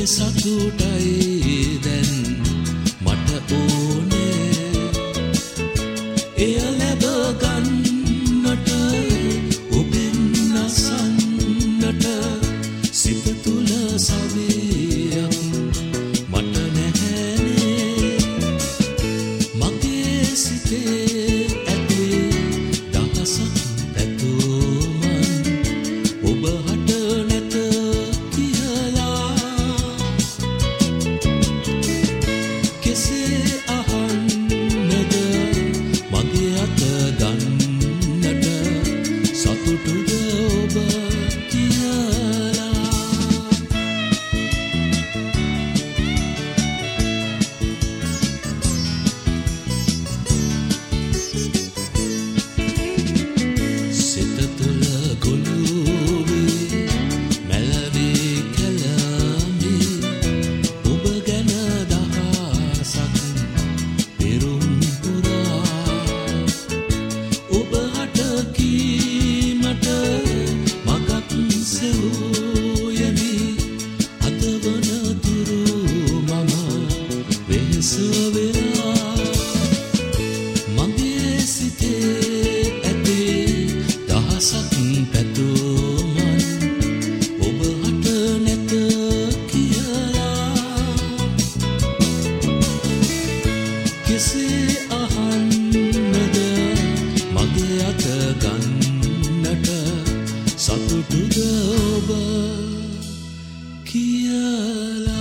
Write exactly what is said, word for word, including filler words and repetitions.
ඔබේ සතුටයි දැන් මට ඕනේ එය ලැබ ගන්නට ඔබෙන් අසන්නට සිත තුළ සවියක් මට නැහැනේ මගේ සිතේ ඇතුලේ දහසක් පැතුමන් ඔබ හට නැත කියලා කෙසේ අහන්නද මගේ අත ගන්නට සතුටුද ඔබ කියලා සිත තුළ ගොළුවේ මැලවී කැළඹී ඔබ ගැන දහසක් පෙරුම් පුරා ඔබ හට කීමට මගක් සෙවූයමි අද වන තුරු මම වෙහෙස වෙලා මගේ සිතේ ඇතේ දහසක් පැතුමන් ඔබ හට නැත කියලා කෙසේ අහන්නද මගේ අත ගන්නට සතුටුද ඔබ කියලා